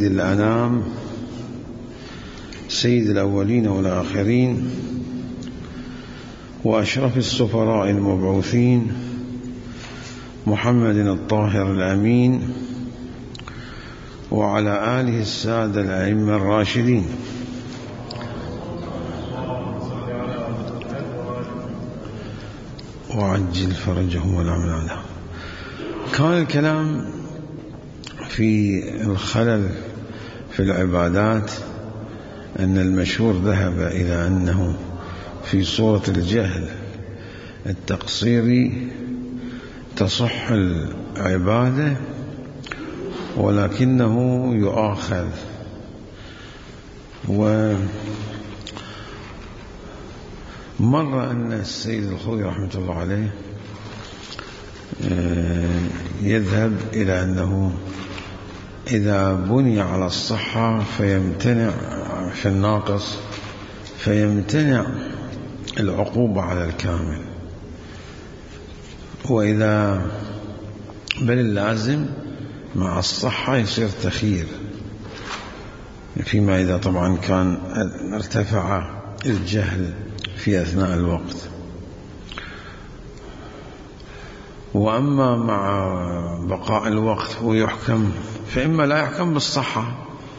الأنام سيد الأولين والآخرين وأشرف السفراء المبعوثين محمد الطاهر الأمين وعلى آله السادة الأئمة الراشدين وعجل فرجهم والعمل عليهم. كان الكلام في الخلل في العبادات أن المشهور ذهب إلى أنه في صورة الجهل التقصيري تصح العبادة ولكنه يؤاخذ. ومر أن السيد الخوئي رحمة الله عليه يذهب إلى أنه إذا بني على الصحة فيمتنع في الناقص فيمتنع العقوبة على الكامل، وإذا بل اللازم مع الصحة يصير تخيير فيما إذا طبعا كان ارتفع الجهل في أثناء الوقت. وأما مع بقاء الوقت هو يحكم، فإما لا يحكم بالصحة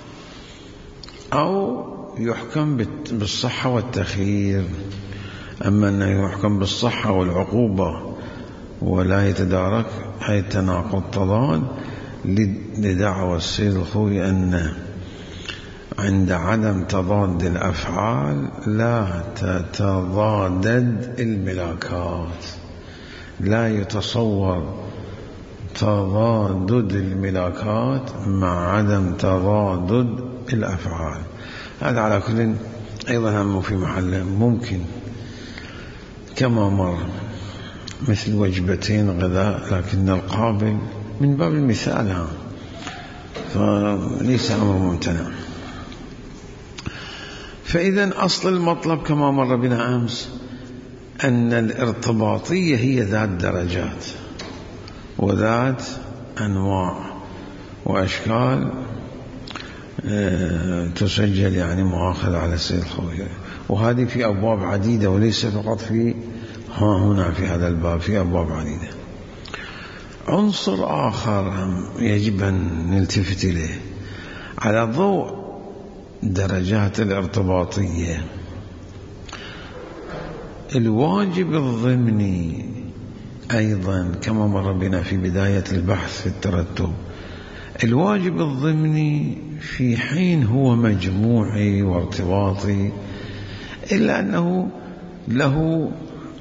أو يحكم بالصحة والتخيير. أما أنه يحكم بالصحة والعقوبة ولا يتدارك أي تناقض تضاد لدعوى السيد الخوئي أن عند عدم تضاد الأفعال لا تتضادد الملاكات، لا يتصور تضادد الملاكات مع عدم تضادد الأفعال. هذا على كل أيضا هم في محله ممكن كما مر مثل وجبتين غذاء، لكن القابل من باب المثال فليس أمر ممتنع. فإذا أصل المطلب كما مر بنا أمس أن الارتباطية هي ذات درجات وذات أنواع وأشكال تسجل يعني مؤاخذة على السيد الخوئي، وهذه في أبواب عديدة وليس فقط في هنا في هذا الباب، في أبواب عديدة. عنصر آخر يجب أن نلتفت إليه على ضوء درجات الارتباطية. الواجب الضمني أيضا كما مر بنا في بداية البحث في الترتب، الواجب الضمني في حين هو مجموعي وارتباطي إلا أنه له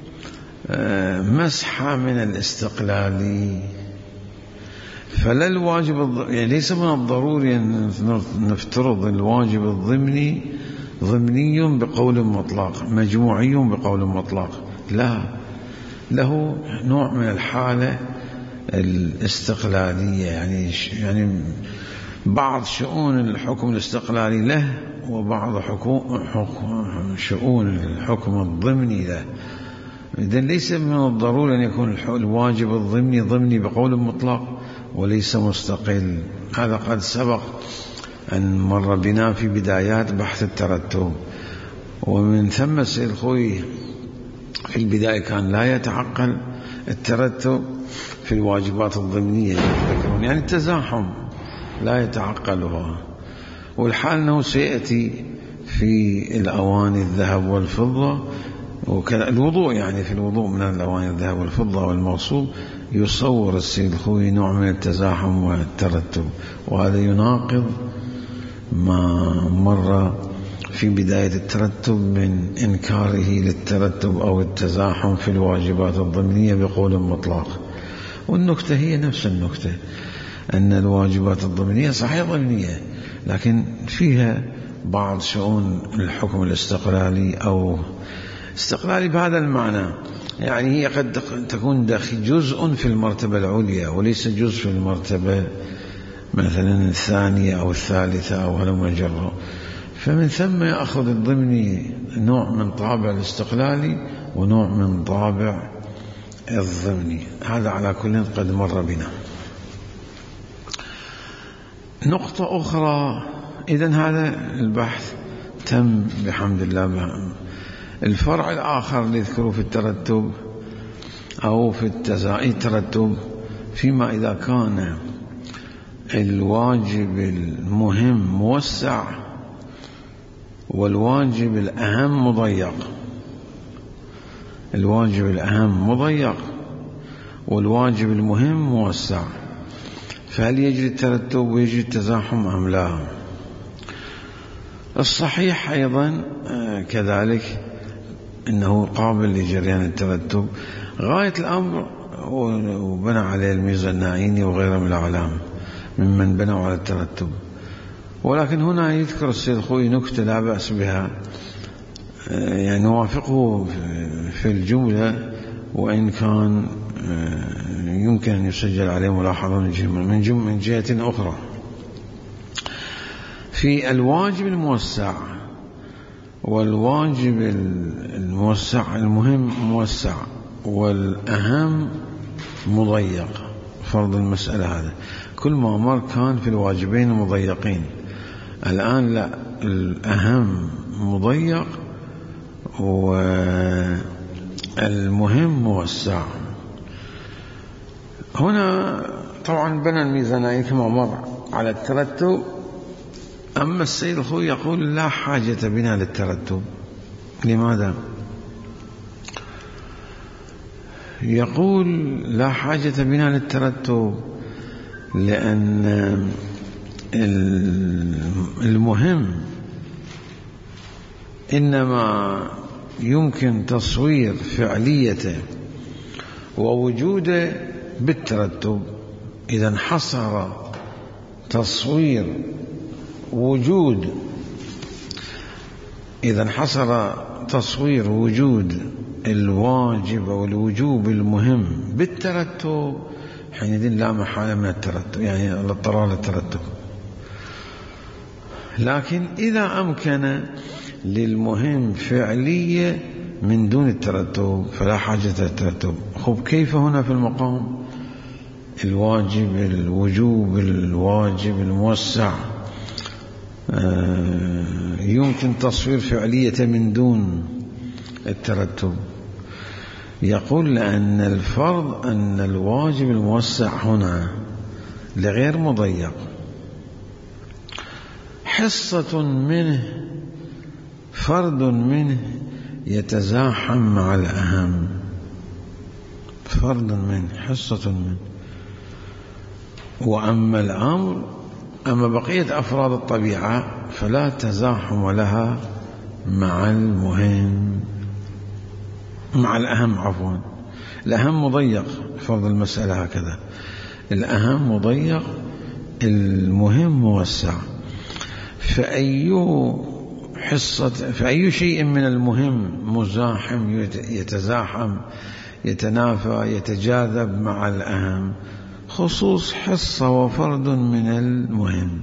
مسحة من الاستقلالي، فلا الواجب يعني ليس من الضروري أن نفترض الواجب الضمني ضمني بقول مطلق مجموعي بقول مطلق، لا، له نوع من الحالة الاستقلالية، يعني بعض شؤون الحكم الاستقلالي له وبعض شؤون الحكم الضمني له. إذن ليس من الضروري أن يكون الواجب الضمني ضمني بقول مطلق وليس مستقل. هذا قد سبق أن مر بنا في بدايات بحث الترتب، ومن ثم السيد الخوئي في البداية كان لا يتعقل الترتب في الواجبات الضمنية، يعني التزاحم لا يتعقلها. والحال أنه سيأتي في الأواني الذهب والفضة الوضوء، يعني في الوضوء من الأواني الذهب والفضة والمغصوب يصور السيد الخوئي نوع من التزاحم والترتب، وهذا يناقض ما مر في بداية الترتب من إنكاره للترتب أو التزاحم في الواجبات الضمنية بقول مطلق. والنكتة هي نفس النكتة، أن الواجبات الضمنية صحيح ضمنية لكن فيها بعض شؤون الحكم الاستقلالي أو استقلالي بهذا المعنى، يعني هي قد تكون جزء في المرتبة العليا وليس جزء في المرتبة مثلا الثانية أو الثالثة أو هلم جرا. فمن ثم يأخذ الضمني نوع من طابع الاستقلالي ونوع من طابع الضمني. هذا على كل قد مر بنا. نقطة أخرى، إذن هذا البحث تم بحمد الله. الفرع الآخر اللي يذكره في الترتب أو في الترتب، فيما إذا كان الواجب المهم موسع والواجب الأهم مضيق. الواجب الأهم مضيق والواجب المهم موسع، فهل يجري الترتب ويجري التزاحم أم لا؟ الصحيح أيضا كذلك إنه قابل لجريان الترتب غاية الأمر، وبنى عليه الميزانائيني وغيره من الأعلام ممن بنوا على الترتب. ولكن هنا يذكر السيد الخوئي نكتة لا بأس بها، يعني نوافقه في الجملة، وإن كان يمكن أن يسجل عليه ملاحظة من جهة أخرى. في الواجب الموسع والواجب الموسع المهم موسع والأهم مضيق، فرض المسألة هذا كل ما مر كان في الواجبين مضيقين، الآن لا، الأهم مضيق والمهم موسع. هنا طبعا بنى الميزانائي كما مر على الترتب. أما السيد الخوئي يقول لا حاجة بنا للترتب. لماذا؟ يقول لا حاجة بنا للترتب لأن المهم إنما يمكن تصوير فعليته ووجوده بالترتب. إذا انحصر تصوير وجود الواجب والوجوب المهم بالترتب، حينئذ لا محالة من الترتب، يعني الاضطرار للترتب. لكن إذا أمكن للمهم فعلية من دون الترتب فلا حاجة للترتب. خب كيف هنا في المقام الواجب الوجوب الواجب الموسع يمكن تصوير فعلية من دون الترتب؟ يقول لأن الفرض أن الواجب الموسع هنا لغير مضيق، حصة منه فرد منه يتزاحم مع الأهم، فرد منه حصة منه. وأما الأمر، أما بقية أفراد الطبيعة فلا تزاحم لها مع المهم، مع الأهم عفوا. الأهم مضيق، فرض المسألة هكذا، الأهم مضيق المهم موسع. فأي شيء من المهم مزاحم يتزاحم يتنافى يتجاذب مع الأهم، خصوص حصة وفرد من المهم.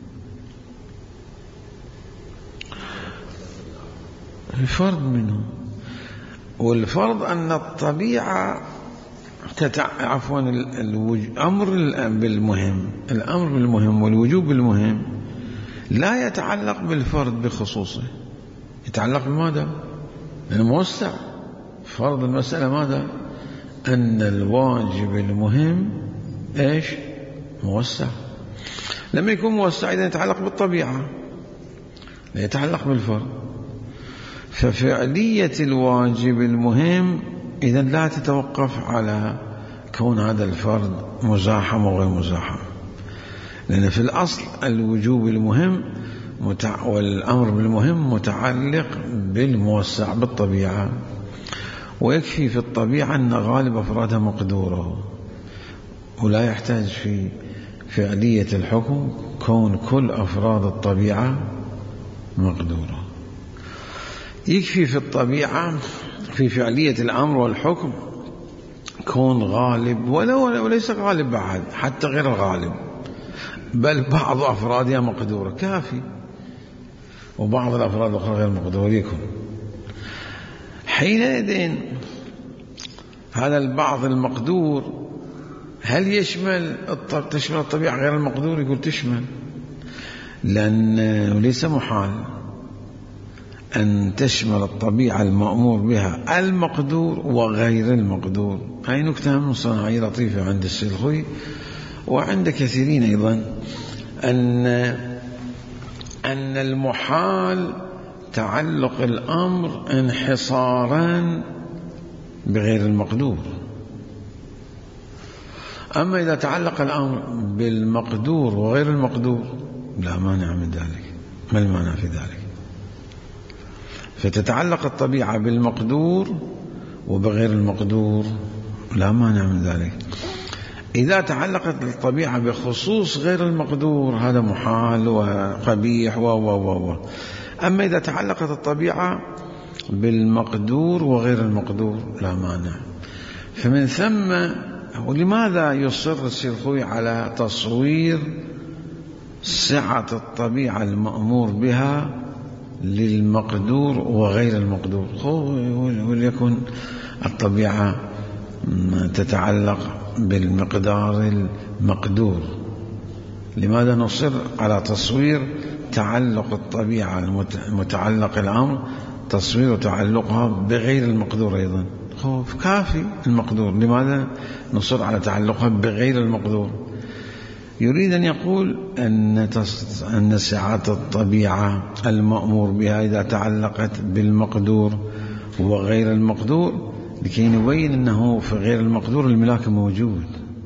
الفرد منه، والفرض أن الطبيعة الأمر بالمهم والوجوب بالمهم لا يتعلق بالفرد بخصوصه، يتعلق بماذا؟ الموسع. فرض المسألة ماذا؟ أن الواجب المهم إيش؟ موسع. لما يكون موسع إذا يتعلق بالطبيعة لا يتعلق بالفرد. ففعلية الواجب المهم إذن لا تتوقف على كون هذا الفرد مزاحم وغير مزاحم، لأن في الأصل الوجوب المهم والأمر بالمهم متعلق بالموسع بالطبيعة، ويكفي في الطبيعة أن غالب أفرادها مقدوره، ولا يحتاج في فعلية الحكم كون كل أفراد الطبيعة مقدوره. يكفي في الطبيعة في فعلية الأمر والحكم كون غالب وليس غالب بعد، حتى غير الغالب، بل بعض أفرادها مقدورة كافي، وبعض الأفراد الأخرى غير مقدورة يكون. حينئذ هذا البعض المقدور هل تشمل الطبيعة غير المقدور؟ يقول تشمل. لأنه ليس محال أن تشمل الطبيعة المأمور بها المقدور وغير المقدور. هاي نكتة من صناعي لطيفة عند السيد الخوئي وعند كثيرين أيضا، أن المحال تعلق الأمر انحصارا بغير المقدور. أما إذا تعلق الأمر بالمقدور وغير المقدور لا مانع من ذلك. ما المانع في ذلك؟ فتتعلق الطبيعة بالمقدور وبغير المقدور لا مانع من ذلك. إذا تعلقت الطبيعة بخصوص غير المقدور هذا محال وقبيح أما إذا تعلقت الطبيعة بالمقدور وغير المقدور لا مانع. فمن ثم ولماذا يصر السيد الخوئي على تصوير سعة الطبيعة المأمور بها للمقدور وغير المقدور؟ وليكن الطبيعة تتعلق بالمقدار المقدور، لماذا نصر على تصوير تعلق الطبيعة المتعلق الأمر تصوير تعلقها بغير المقدور أيضا؟ كافي المقدور، لماذا نصر على تعلقها بغير المقدور؟ يريد أن يقول أن سعة الطبيعة المأمور بها إذا تعلقت بالمقدور وغير المقدور لكي نبين أنه في غير المقدور الملاك موجود،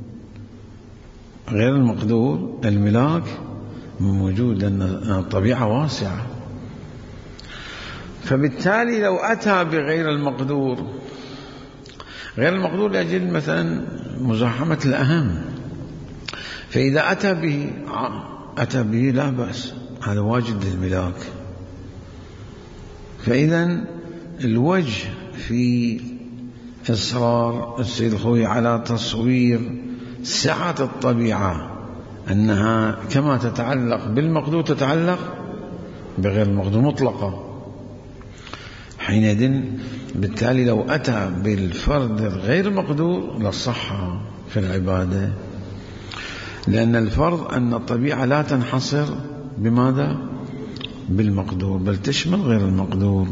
غير المقدور الملاك موجود، أن الطبيعة واسعة. فبالتالي لو أتى بغير المقدور، غير المقدور لأجل مثلا مزاحمة الأهم، فإذا أتى به لا بأس، هذا واجد للملاك. فإذا الوجه في إصرار السيد الخوئي على تصوير سعة الطبيعة أنها كما تتعلق بالمقدور تتعلق بغير المقدور مطلقة، حينئذ بالتالي لو أتى بالفرد غير المقدور لصح في العبادة، لأن الفرض أن الطبيعة لا تنحصر بماذا؟ بالمقدور، بل تشمل غير المقدور.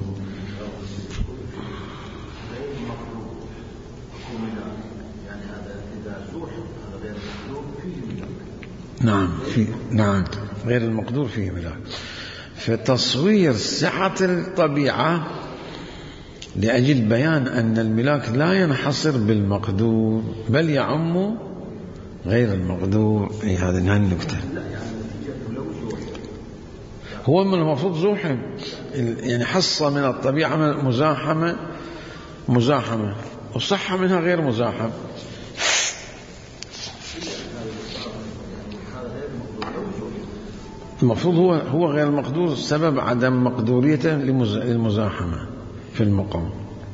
نعم غير المقدور فيه ملاك. فتصوير سعة الطبيعة لأجل بيان أن الملاك لا ينحصر بالمقدور بل يعم غير المقدور. هذه النكتة. هو من المفروض زوحم، يعني حصة من الطبيعة مزاحمة وصحة منها غير مزاحم. المفروض هو غير المقدور سبب عدم مقدوريته للمزاحمة في المقام.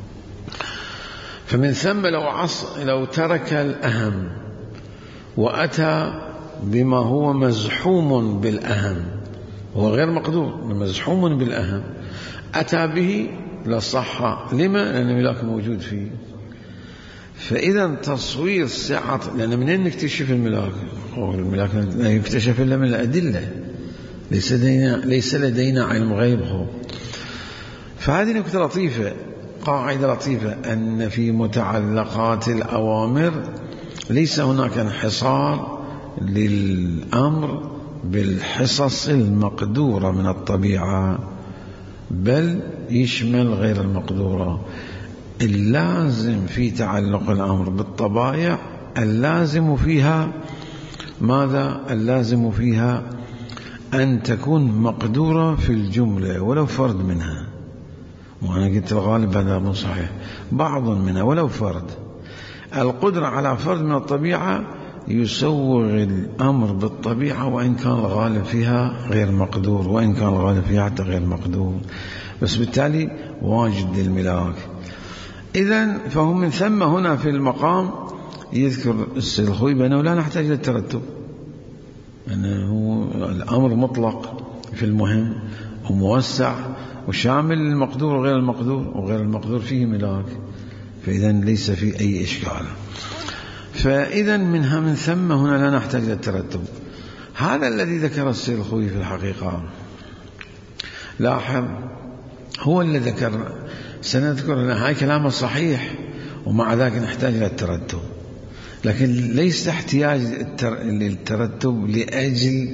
فمن ثم لو ترك الأهم وأتى بما هو مزحوم بالأهم، هو غير مقدور مزحوم بالأهم، أتى به لصح. لما؟ لأن الملاك موجود فيه. فإذا تصوير سعة، لأن منين نكتشف الملاك؟ الملاك لا يكتشف إلا من الأدلة، ليس لدينا علم غيب. فهذه نكتة لطيفة، قاعدة لطيفة، أن في متعلقات الأوامر ليس هناك انحصار للأمر بالحصص المقدورة من الطبيعة، بل يشمل غير المقدورة. اللازم في تعلق الأمر بالطبائع اللازم فيها ماذا؟ اللازم فيها أن تكون مقدورة في الجملة ولو فرد منها. وأنا قلت الغالب هذا مو صحيح، بعض منها ولو فرد. القدرة على فرد من الطبيعة يسوغ الأمر بالطبيعة وإن كان الغالب فيها غير مقدور، وإن كان الغالب فيها حتى غير مقدور، بس بالتالي واجد للملاك. إذن فهو من ثم هنا في المقام يذكر السيد الخوئي بأنه لا نحتاج للترتب، أنه الأمر مطلق في المهم وموسع وشامل للمقدور وغير المقدور، وغير المقدور فيه ملاك، فإذا ليس في أي إشكال. فإذا من ثم هنا لا نحتاج للترتب. هذا الذي ذكر السيد الخوئي في الحقيقة. لاحظ هو الذي ذكر، سنذكر لنا هاي كلامه صحيح، ومع ذلك نحتاج إلى الترتب، لكن ليس احتياج للترتب لأجل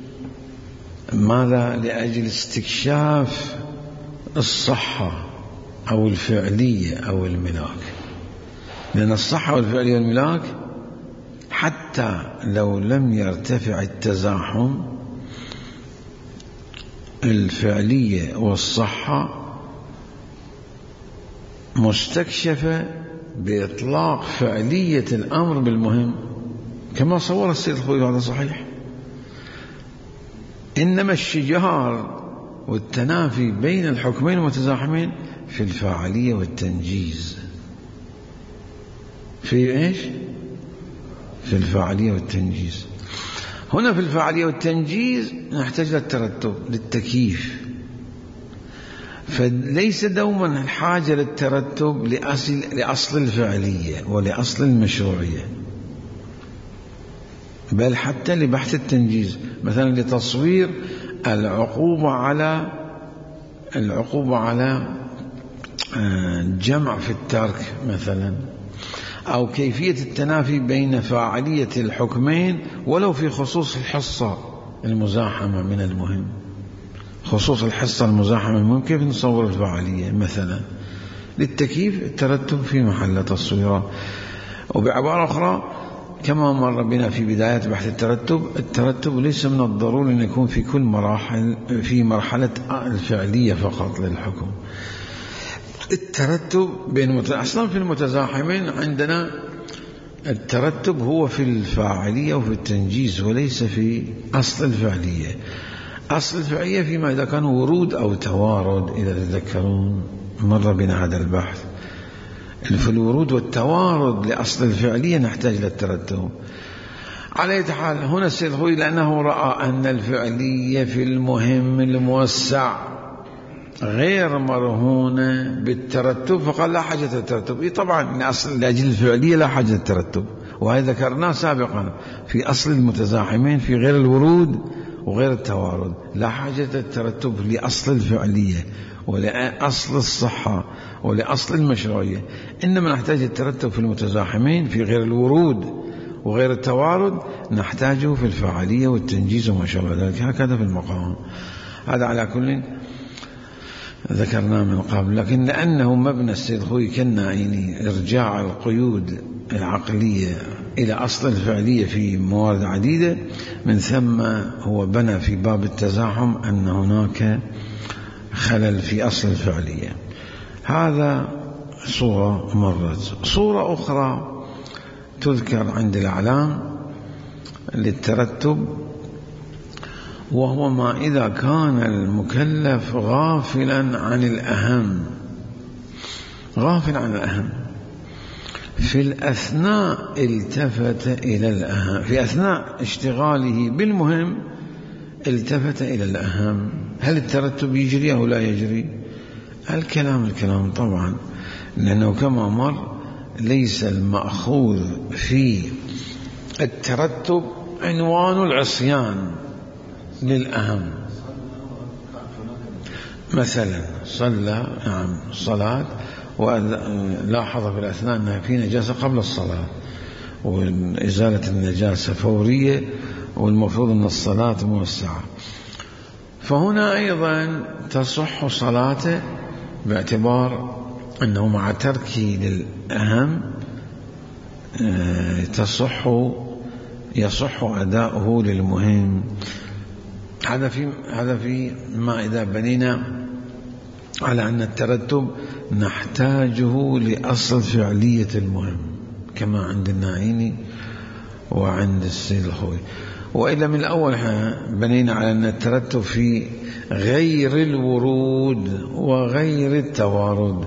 ماذا؟ لأجل استكشاف الصحة أو الفعلية أو الملاك، لأن الصحة والفعلية والملاك حتى لو لم يرتفع التزاحم، الفعلية والصحة مستكشفة بإطلاق فعلية الأمر بالمهم كما صور السيد الخوئي، هذا صحيح. إنما الشجار والتنافي بين الحكمين المتزاحمين في الفاعلية والتنجيز. في إيش؟ في الفاعلية والتنجيز. هنا في الفاعلية والتنجيز نحتاج للترتب للتكييف، فليس دوما الحاجة للترتب لأصل الفعلية ولأصل المشروعية، بل حتى لبحث التنجيز، مثلا لتصوير العقوبة على جمع في الترك مثلا، أو كيفية التنافي بين فاعلية الحكمين ولو في خصوص الحصة المزاحمة من المهم. خصوص الحصة المزاحمة المهم كيف نصور الفاعلية مثلا؟ للتكييف الترتب في محل تصويره. وبعبارة أخرى كما مر بنا في بداية بحث الترتب ليس من الضروري أن يكون في كل مراحل في مرحلة الفعلية فقط للحكم. الترتب أصلا في المتزاحمين عندنا الترتب هو في الفاعلية وفي التنجيز وليس في أصل الفعلية. أصل الفعلية فيما إذا كان ورود أو توارد، إذا تذكرون مر بنا هذا البحث. في الورود والتوارد لأصل الفعلية نحتاج للترتب. على أي حال هنا السيد الخوئي لأنه رأى أن الفعلية في المهم الموسع غير مرهونة بالترتب، فقال لا حاجة للترتب. طبعا لأجل الفعلية لا حاجة للترتب، وهذا ذكرناه سابقا في أصل المتزاحمين في غير الورود وغير التوارد، لا حاجة للترتب لأصل الفعلية ولأصل الصحة ولأصل المشروعية، إنما نحتاج الترتب في المتزاحمين في غير الورود وغير التوارد، نحتاجه في الفاعلية والتنجيز وما شابه ذلك. هكذا في المقام هذا على كل ذكرناه من قبل. لكن لأنه مبنى السيد الخوئي كالناعيني إرجاع القيود العقلية إلى أصل الفعلية في موارد عديدة، من ثم هو بنى في باب التزاحم أن هناك خلل في أصل الفعلية. هذا صورة مرت. صورة أخرى تذكر عند الأعلام للترتب، وهو ما إذا كان المكلف غافلا عن الأهم، غافل عن الأهم، في الأثناء التفت إلى الأهم، في أثناء اشتغاله بالمهم التفت إلى الأهم، هل الترتب يجري أو لا يجري؟ الكلام طبعا، لأنه كما مر ليس المأخوذ في الترتب عنوان العصيان للأهم. مثلا صلى صلاة ولاحظ في الأثناء أنها في نجاسة قبل الصلاة، وإزالة النجاسة فورية، والمفروض أن الصلاة موسعة، فهنا أيضا تصح صلاته باعتبار أنه مع تركه للأهم يصح أداؤه للمهم. هذا في ما إذا بنينا على أن الترتب نحتاجه لأصل فعلية المهم كما عند الناعيني وعند السيد الخوئي. وإلا من الأول بنينا على أن الترتب في غير الورود وغير التوارد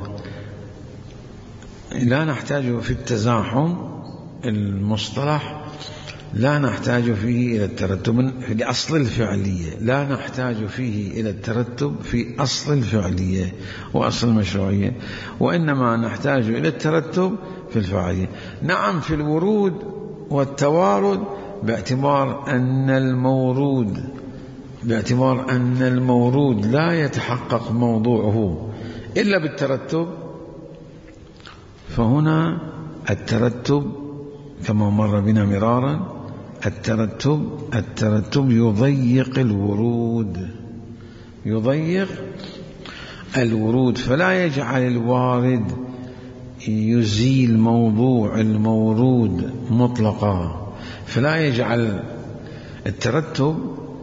لا نحتاجه في التزاحم المصطلح، لا نحتاج فيه إلى الترتب لأصل الفعلية، لا نحتاج فيه إلى الترتب في أصل الفعلية وأصل المشروعية، وإنما نحتاج إلى الترتب في الفعلية. نعم في الورود والتوارد باعتبار أن المورود لا يتحقق موضوعه إلا بالترتب، فهنا الترتب كما مر بنا مرارا، الترتب يضيق الورود، فلا يجعل الوارد يزيل موضوع المورود مطلقا، فلا يجعل الترتب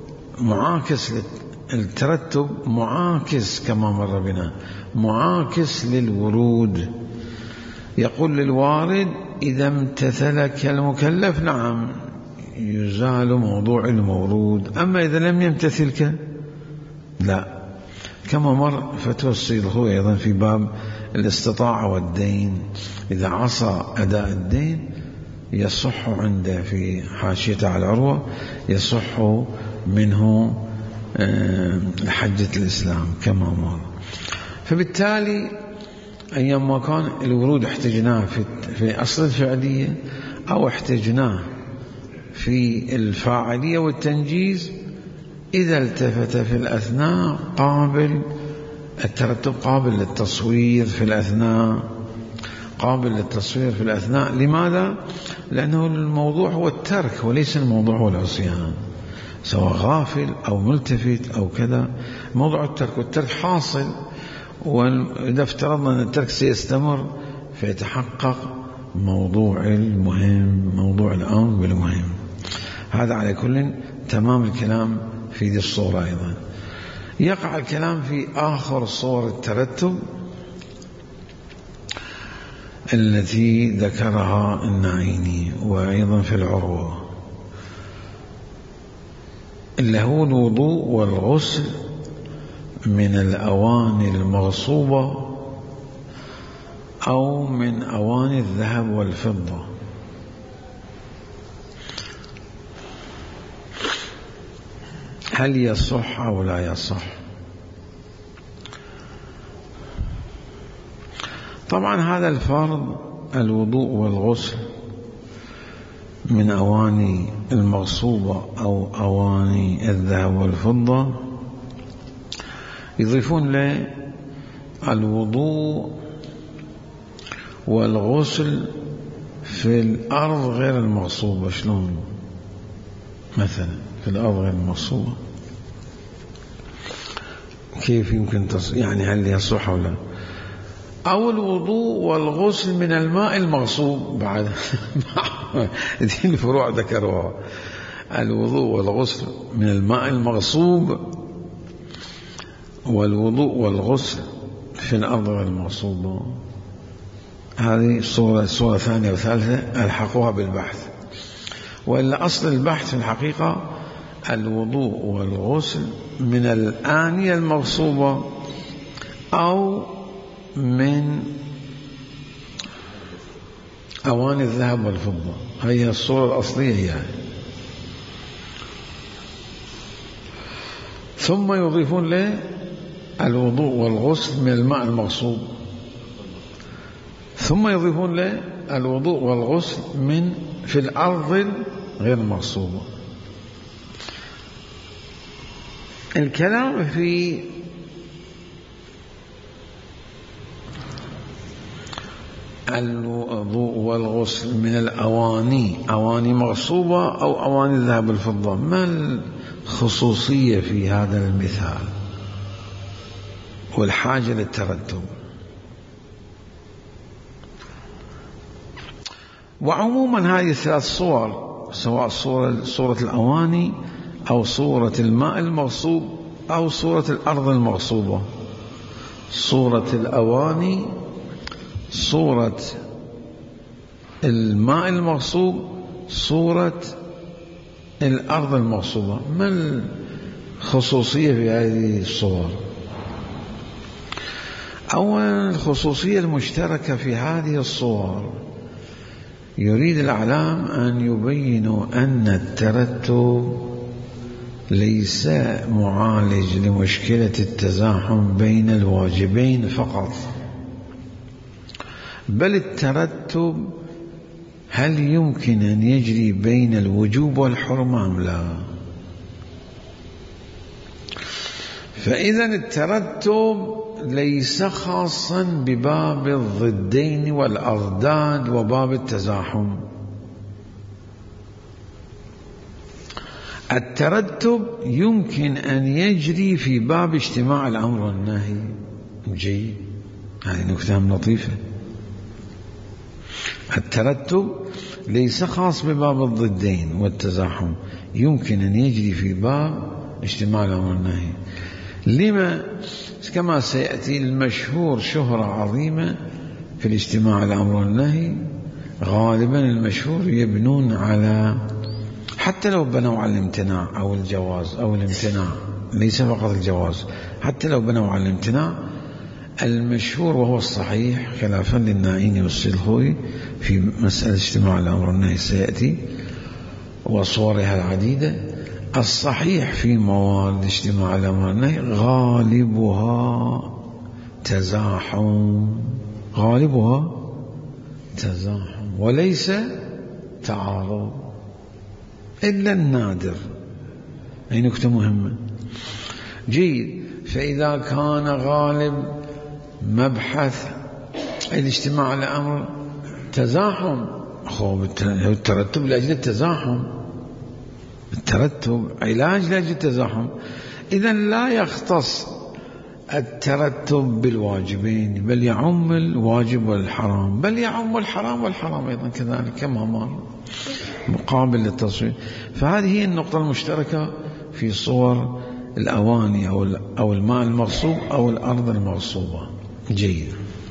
معاكس كما مر بنا، معاكس للورود. يقول للوارد إذا امتثلك المكلف نعم يزال موضوع المورود، أما إذا لم يمتثلك لا، كما مر فتوى السيد هو أيضا في باب الاستطاعة والدين، إذا عصى أداء الدين يصح عنده في حاشية على العروة يصح منه حجة الإسلام كما مر. فبالتالي أيما كان الورود احتجناه في أصل الفعلية أو احتجناه في الفاعلية والتنجيز، إذا التفت في الأثناء الترتب قابل للتصوير في الأثناء. لماذا؟ لأنه الموضوع هو الترك وليس الموضوع هو العصيان، سواء غافل أو ملتفت أو كذا، موضوع الترك، والترك حاصل، وإذا افترضنا أن الترك سيستمر فيتحقق موضوع الأمر بالمهم. هذا على كل تمام الكلام في ذي الصورة. أيضا يقع الكلام في آخر صور الترتب التي ذكرها النعيني وأيضا في العروة، اللي هو الوضوء والغسل من الأواني المغصوبة أو من أواني الذهب والفضة. هل يصح أو لا يصح؟ طبعا هذا الفرض الوضوء والغسل من أواني المغصوبة أو أواني الذهب والفضة، يضيفون له الوضوء والغسل في الأرض غير المغصوبة. شلون؟ مثلا في الأرض غير المغصوبة كيف يمكن يعني هل يصح أو لا؟ أو الوضوء والغسل من الماء المغصوب بعد دي الفروع ذكروها، الوضوء والغسل من الماء المغصوب والوضوء والغسل في الأرض غير المغصوبة. هذه صورة ثانية وثالثة ألحقوها بالبحث، وإلا أصل البحث في الحقيقة الوضوء والغسل من الآنية المغصوبة أو من أواني الذهب والفضة، هي الصورة الأصلية يعني. ثم يضيفون له الوضوء والغسل من الماء المغصوب، ثم يضيفون له الوضوء والغسل من في الأرض غير المغصوبة. الكلام في الوضوء والغسل من الأواني، أواني مغصوبة أو أواني الذهب والفضة، ما الخصوصية في هذا المثال والحاجة للترتب؟ وعموما هذه الثلاث صور، سواء صورة الأواني أو صورة الماء المغصوب أو صورة الأرض المغصوبة، صورة الأواني، صورة الماء المغصوب، صورة الأرض المغصوبة، ما الخصوصية في هذه الصور؟ أولا الخصوصية المشتركة في هذه الصور، يريد الأعلام أن يبينوا أن الترتب ليس معالج لمشكلة التزاحم بين الواجبين فقط، بل الترتب هل يمكن أن يجري بين الوجوب والحرمة أم لا؟ فإذا الترتب ليس خاصا بباب الضدين والأضداد وباب التزاحم. الترتب يمكن أن يجري في باب اجتماع الأمر والنهي. جيد، هذه نكتة لطيفة. الترتب ليس خاص بباب الضدين والتزاحم، يمكن أن يجري في باب اجتماع الأمر والنهي. لما؟ كما سيأتي المشهور شهرة عظيمة في الاجتماع الأمر والنهي، غالبا المشهور يبنون على، حتى لو بنوا على الامتناع أو الجواز أو الامتناع، ليس فقط الجواز، حتى لو بنوا على الامتناع، المشهور وهو الصحيح خلافا للنائين والسلخوي في مسألة اجتماع الأمر والنهي سيأتي وصورها العديدة. الصحيح في مواد اجتماع الأمر والنهي غالبها تزاحم، غالبها تزاحم وليس تعارض إلا النادر. أي نكتة مهمة. جيد، فإذا كان غالب مبحث الاجتماع على أمر تزاحم، الترتب لأجل التزاحم، الترتب علاج لأجل التزاحم، إذن لا يختص الترتب بالواجبين، بل يعم الواجب والحرام، بل يعم الحرام والحرام أيضا كذلك كما مر مقابل للتصوير. فهذه هي النقطة المشتركة في صور الأواني أو الماء المغصوب أو الأرض المغصوبة. جيد.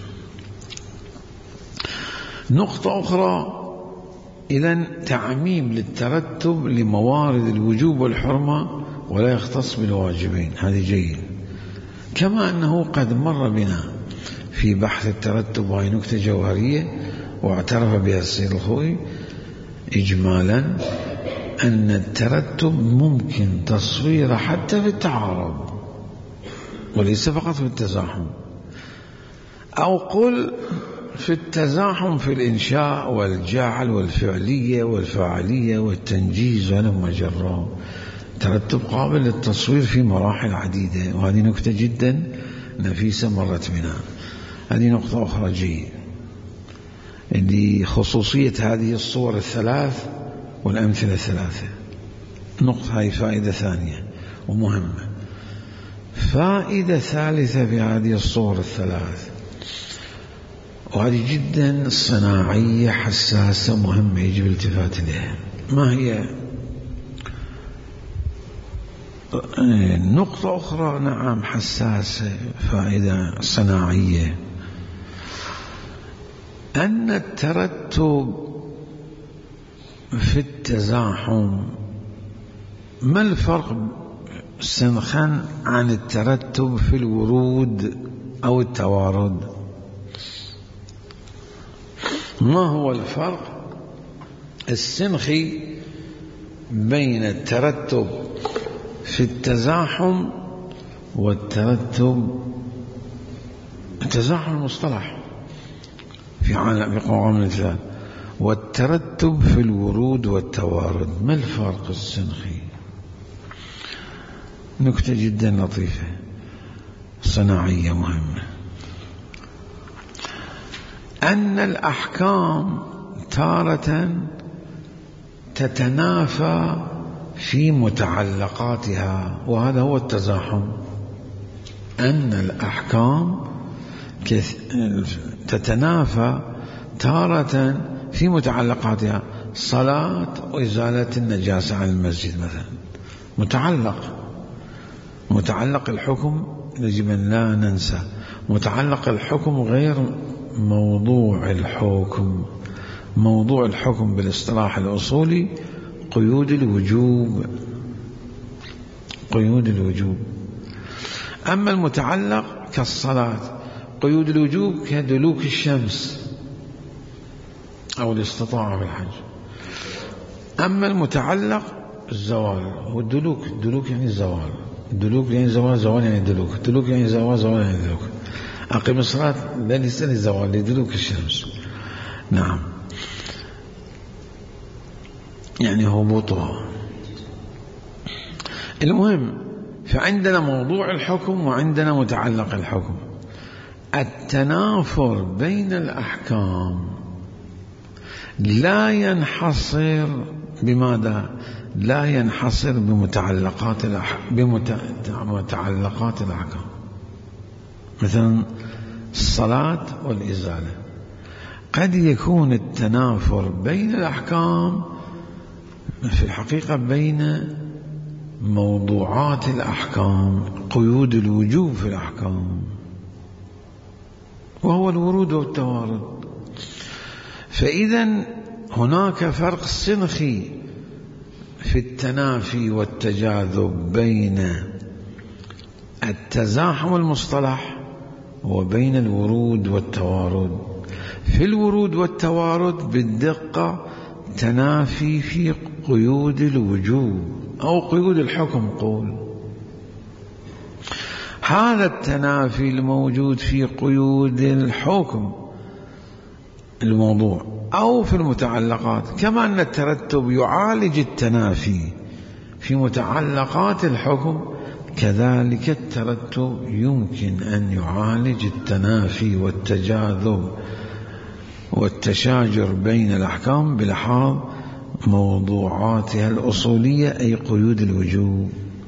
نقطة أخرى، إذن تعميم للترتب لموارد الوجوب والحرمة ولا يختص بالواجبين، هذه جيد. كما أنه قد مر بنا في بحث الترتب، وهي نكتة جوهرية واعترف بها السيد الخوئي إجمالا، أن الترتب ممكن تصويره حتى في التعارض وليس فقط في التزاحم، أو قل في التزاحم في الإنشاء والجعل والفعلية والفاعلية والتنجيز ولما جراه. ترتب قابل للتصوير في مراحل عديدة، وهذه نكتة جدا نفيسة مرت بنا. هذه نقطة أخرى جيد لخصوصية هذه الصور الثلاث والأمثلة الثلاثة. نقطة، هذه فائدة ثانية ومهمة. فائدة ثالثة في هذه الصور الثلاث، وهذه جدا صناعية حساسة مهمة يجب الالتفات إليها. ما هي؟ نقطة أخرى نعم حساسة، فائدة صناعية، أن الترتب في التزاحم، ما الفرق سنخا عن الترتب في الورود أو التوارد؟ ما هو الفرق السنخي بين الترتب في التزاحم والترتب، التزاحم المصطلح في قوام الإثبات، والترتب في الورود والتوارد، ما الفرق السنخي؟ نكتة جدا لطيفة صناعية مهمة. أن الأحكام تارة تتنافى في متعلقاتها، وهذا هو التزاحم. أن الأحكام تتنافى تارة في متعلقاتها، صلاة وإزالة النجاسة عن المسجد مثلا، متعلق الحكم يجب أن لا ننسى، متعلق الحكم غير موضوع الحكم. موضوع الحكم بالاصطلاح الأصولي قيود الوجوب، قيود الوجوب. أما المتعلق كالصلاة قيود الوجوب كدلوك الشمس أو الاستطاعة في الحج. أما المتعلق الزوال هو الدلوك، الدلوك يعني الزوال، الدلوك يعني زوال، زوال يعني دلوك، الدلوك يعني زوال، زوال يعني دلوك. أقيم الصلاة لا ليس للزوال، لدلوك الشمس. نعم. يعني هبوطها. المهم، فعندنا موضوع الحكم وعندنا متعلق الحكم. التنافر بين الأحكام لا ينحصر بماذا؟ لا ينحصر بمتعلقات الأحكام. مثلا الصلاة والإزالة، قد يكون التنافر بين الأحكام في الحقيقة بين موضوعات الأحكام، قيود الوجوب في الأحكام، وهو الورود والتوارد. فإذا هناك فرق صنخي في التنافي والتجاذب بين التزاحم المصطلح وبين الورود والتوارد. في الورود والتوارد بالدقة تنافي في قيود الوجوب أو قيود الحكم. قول هذا التنافي الموجود في قيود الحكم الموضوع أو في المتعلقات، كما أن الترتب يعالج التنافي في متعلقات الحكم، كذلك الترتب يمكن أن يعالج التنافي والتجاذب والتشاجر بين الأحكام بلحاظ موضوعاتها الأصولية، أي قيود الوجوب.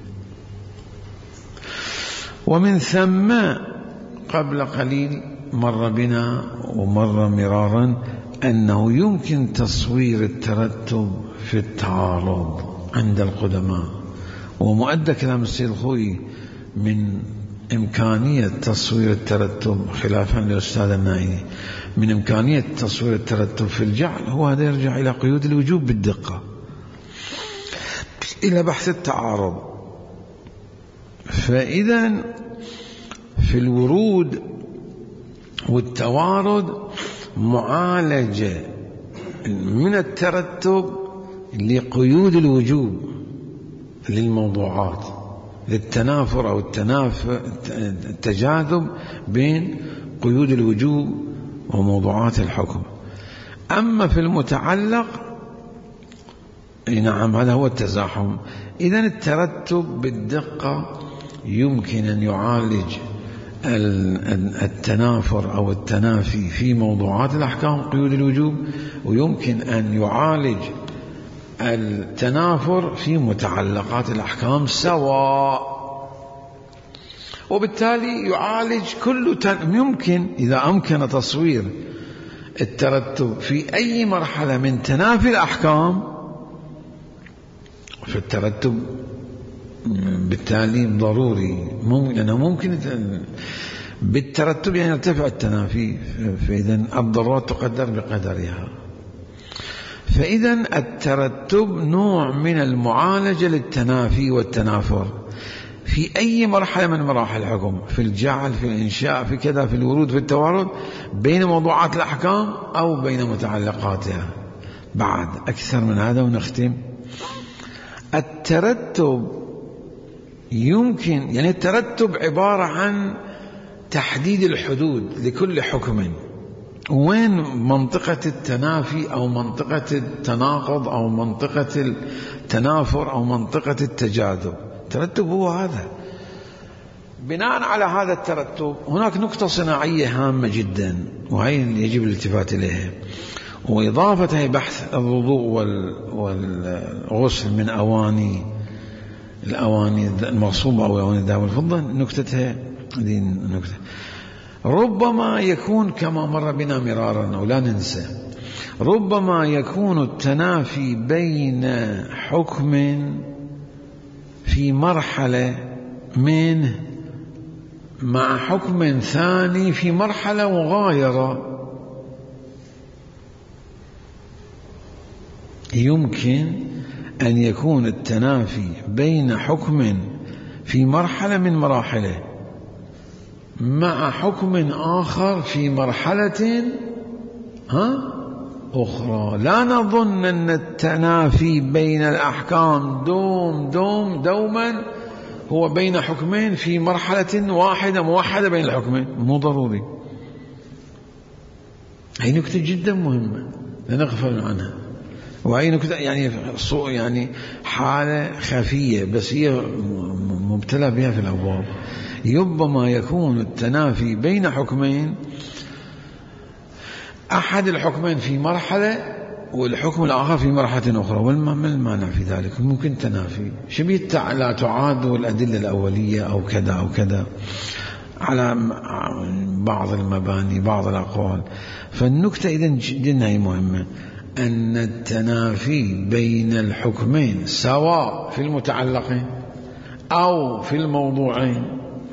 ومن ثم قبل قليل مر بنا ومر مرارا أنه يمكن تصوير الترتب في التعارض عند القدماء، ومؤدى كلام السيد الخوئي من إمكانية تصوير الترتب خلافا للأستاذ النائي، من إمكانية تصوير الترتب في الجعل، هو هذا يرجع إلى قيود الوجوب بالدقة، إلى بحث التعارض. فإذا في الورود والتوارد معالجة من الترتب لقيود الوجوب للموضوعات، للتنافر أو التجاذب بين قيود الوجوب وموضوعات الحكم. أما في المتعلق نعم هذا هو التزاحم. إذن الترتب بالدقة يمكن أن يعالج التنافر أو التنافي في موضوعات الأحكام قيود الوجوب، ويمكن أن يعالج التنافر في متعلقات الأحكام سواء. وبالتالي يعالج كل يمكن إذا أمكن تصوير الترتب في أي مرحلة من تنافي الأحكام، فالترتب بالتالي ضروري، لأنه ممكن بالترتب يعني يرتفع التنافي، فإذا الضرورات تقدر بقدرها. فإذا الترتب نوع من المعالجة للتنافي والتنافر في أي مرحلة من مراحل الحكم، في الجعل، في الإنشاء، في كذا، في الورود، في التوارد، بين موضوعات الأحكام أو بين متعلقاتها. بعد أكثر من هذا ونختم. الترتب يمكن يعني الترتب عبارة عن تحديد الحدود لكل حكم، وين منطقة التنافي أو منطقة التناقض أو منطقة التنافر أو منطقة التجاذب. الترتب هو هذا. بناء على هذا الترتب هناك نقطة صناعية هامة جدا، وهي يجب الالتفات إليها، وإضافة بحث الوضوء والغسل من الأواني المغصوبة أو أواني الذهب والفضة. نكتتها هذه النكتة. ربما يكون كما مر بنا مرارا، ولا ننسى، ربما يكون التنافي بين حكم في مرحلة منه مع حكم ثاني في مرحلة مغايرة. يمكن أن يكون التنافي بين حكم في مرحلة من مراحله مع حكم آخر في مرحلة أخرى. لا نظن أن التنافي بين الأحكام دوما هو بين حكمين في مرحلة واحدة موحدة بين الحكمين، مو ضروري. هي نكتة جدا مهمة لا نغفل عنها. وهي نكتة يعني حالة خفية بس هي مبتلى بها في الأبواب. ربما يكون التنافي بين حكمين، أحد الحكمين في مرحلة والحكم الآخر في مرحلة أخرى، وما المانع في ذلك؟ ممكن تنافي شبيه لا تعاد الأدلة الأولية أو كذا أو كذا على بعض المباني بعض الأقوال. فالنكتة إذن جدا هي مهمة، أن التنافي بين الحكمين سواء في المتعلقين أو في الموضوعين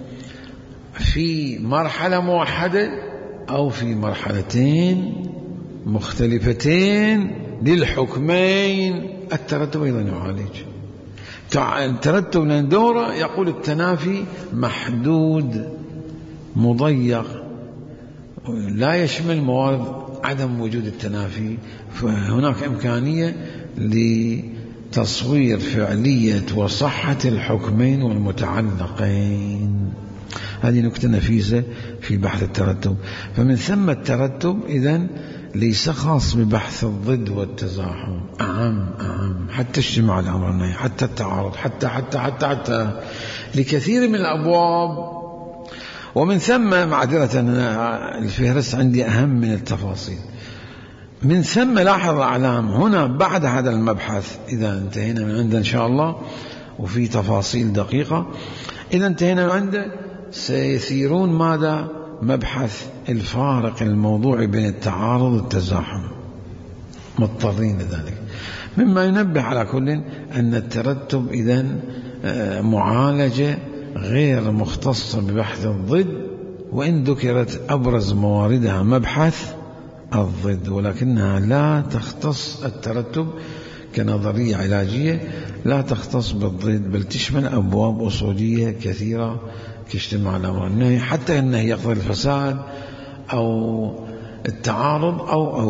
في مرحلة موحدة أو في مرحلتين مختلفتين للحكمين، الترتب أيضا يعالج. الترتب لأن دوره يقول التنافي محدود مضيق لا يشمل موارد عدم وجود التنافي، فهناك إمكانية لتصوير فعلية وصحة الحكمين والمتعلقين. هذه نكتة نفيسة في بحث الترتب. فمن ثم الترتب إذن ليس خاص ببحث الضد والتزاحم، أعم حتى اجتماع الأمر والنهي، حتى التعارض، حتى لكثير من الأبواب. ومن ثم معذرة الفهرس عندي أهم من التفاصيل. من ثم لاحظ أعلام هنا بعد هذا المبحث، إذا انتهينا من عنده إن شاء الله وفي تفاصيل دقيقة، إذا انتهينا من عنده سيثيرون ماذا؟ مبحث الفارق الموضوعي بين التعارض والتزاحم، مضطرين لذلك. مما ينبه على كل أن الترتب إذن معالجة غير مختصة ببحث الضد، وإن ذكرت أبرز مواردها مبحث الضد، ولكنها لا تختص الترتب كنظرية علاجية، لا تختص بالضد، بل تشمل أبواب أصولية كثيرة كاجتماع الأمر والنهي، حتى النهي يقتضي الفساد أو التعارض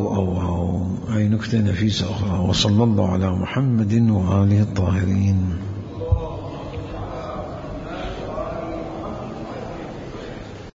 أو أي نكتة نفيسة أخرى. وصلى الله على محمد وآله الطاهرين.